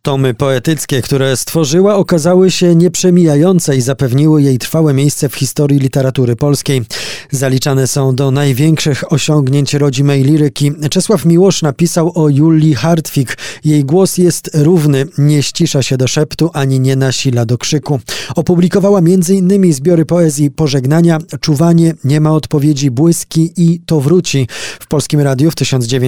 Tomy poetyckie, które stworzyła, okazały się nieprzemijające i zapewniły jej trwałe miejsce w historii literatury polskiej. Zaliczane są do największych osiągnięć rodzimej liryki. Czesław Miłosz napisał o Julii Hartwig. Jej głos jest równy, nie ścisza się do szeptu, ani nie nasila do krzyku. Opublikowała m.in. zbiory poezji Pożegnania, Czuwanie, Nie ma odpowiedzi, Błyski i To wróci. W Polskim Radiu w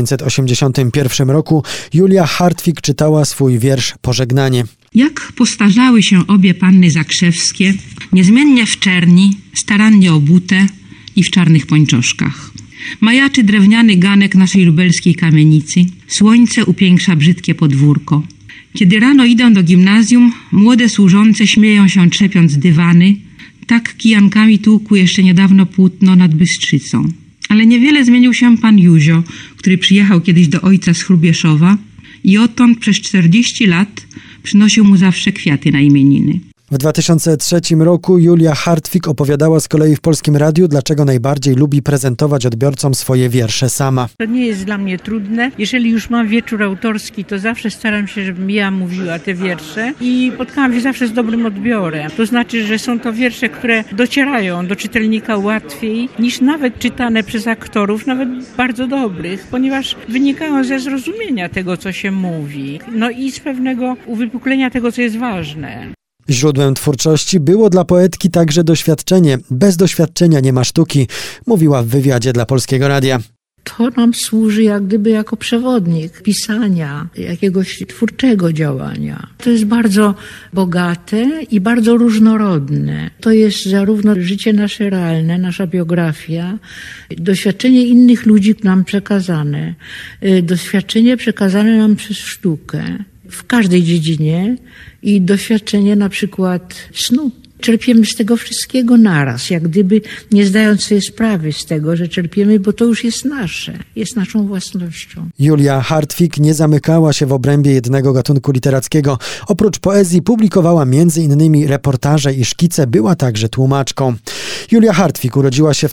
1981 roku Julia Hartwig czytała swój wiersz Pożegnanie. Jak postarzały się obie panny zakrzewskie, niezmiennie w czerni, starannie obute i w czarnych pończoszkach. Majaczy drewniany ganek naszej lubelskiej kamienicy. Słońce upiększa brzydkie podwórko. Kiedy rano idą do gimnazjum, młode służące śmieją się trzepiąc dywany. Tak kijankami tłukł jeszcze niedawno płótno nad Bystrzycą. Ale niewiele zmienił się pan Józio, który przyjechał kiedyś do ojca z Hrubieszowa i odtąd przez 40 lat przynosił mu zawsze kwiaty na imieniny. W 2003 roku Julia Hartwig opowiadała z kolei w Polskim Radiu, dlaczego najbardziej lubi prezentować odbiorcom swoje wiersze sama. To nie jest dla mnie trudne. Jeżeli już mam wieczór autorski, to zawsze staram się, żebym ja mówiła te wiersze i spotkałam się zawsze z dobrym odbiorem. To znaczy, że są to wiersze, które docierają do czytelnika łatwiej niż nawet czytane przez aktorów, nawet bardzo dobrych, ponieważ wynikają ze zrozumienia tego, co się mówi. No i z pewnego uwypuklenia tego, co jest ważne. Źródłem twórczości było dla poetki także doświadczenie. Bez doświadczenia nie ma sztuki, mówiła w wywiadzie dla Polskiego Radia. To nam służy jak gdyby jako przewodnik pisania, jakiegoś twórczego działania. To jest bardzo bogate i bardzo różnorodne. To jest zarówno życie nasze realne, nasza biografia, doświadczenie innych ludzi nam przekazane, doświadczenie przekazane nam przez sztukę w każdej dziedzinie i doświadczenie na przykład snu. Czerpiemy z tego wszystkiego naraz, jak gdyby nie zdając sobie sprawy z tego, że czerpiemy, bo to już jest nasze, jest naszą własnością. Julia Hartwig nie zamykała się w obrębie jednego gatunku literackiego. Oprócz poezji publikowała m.in. reportaże i szkice, była także tłumaczką. Julia Hartwig urodziła się w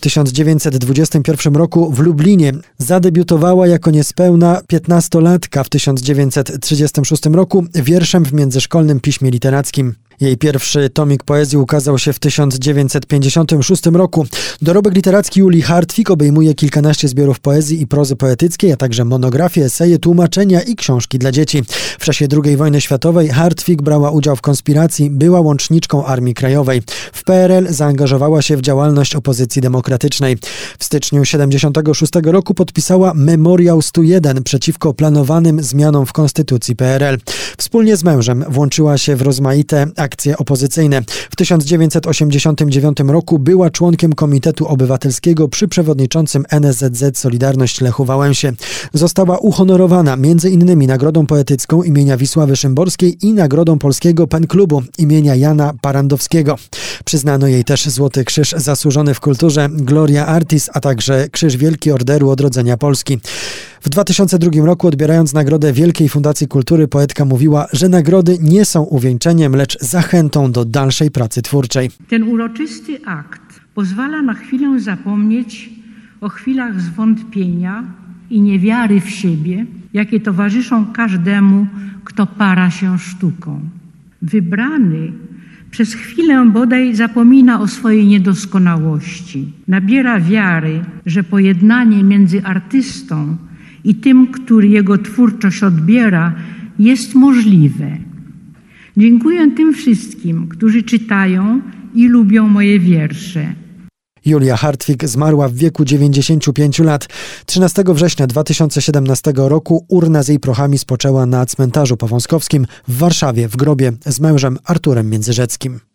1921 roku w Lublinie. Zadebiutowała jako niespełna 15-latka w 1936 roku wierszem w Międzyszkolnym Piśmie Literackim. Jej pierwszy tomik poezji ukazał się w 1956 roku. Dorobek literacki Julii Hartwig obejmuje kilkanaście zbiorów poezji i prozy poetyckiej, a także monografie, eseje, tłumaczenia i książki dla dzieci. W czasie II wojny światowej Hartwig brała udział w konspiracji, była łączniczką Armii Krajowej. W PRL zaangażowała się w działalność opozycji demokratycznej. W styczniu 1976 roku podpisała Memoriał 101 przeciwko planowanym zmianom w konstytucji PRL. Wspólnie z mężem włączyła się w rozmaite akcje opozycyjne. W 1989 roku była członkiem Komitetu Obywatelskiego przy przewodniczącym NSZZ Solidarność Lechu Wałęsie. Została uhonorowana m.in. Nagrodą Poetycką imienia Wisławy Szymborskiej i Nagrodą Polskiego Pen Klubu imienia Jana Parandowskiego. Przyznano jej też Złoty Krzyż Zasłużony w Kulturze Gloria Artis, a także Krzyż Wielki Orderu Odrodzenia Polski. W 2002 roku, odbierając nagrodę Wielkiej Fundacji Kultury, poetka mówiła, że nagrody nie są uwieńczeniem, lecz zachętą do dalszej pracy twórczej. Ten uroczysty akt pozwala na chwilę zapomnieć o chwilach zwątpienia i niewiary w siebie, jakie towarzyszą każdemu, kto para się sztuką. Wybrany przez chwilę bodaj zapomina o swojej niedoskonałości. Nabiera wiary, że pojednanie między artystą i tym, który jego twórczość odbiera, jest możliwe. Dziękuję tym wszystkim, którzy czytają i lubią moje wiersze. Julia Hartwig zmarła w wieku 95 lat. 13 września 2017 roku urna z jej prochami spoczęła na cmentarzu powązkowskim w Warszawie w grobie z mężem Arturem Międzyrzeckim.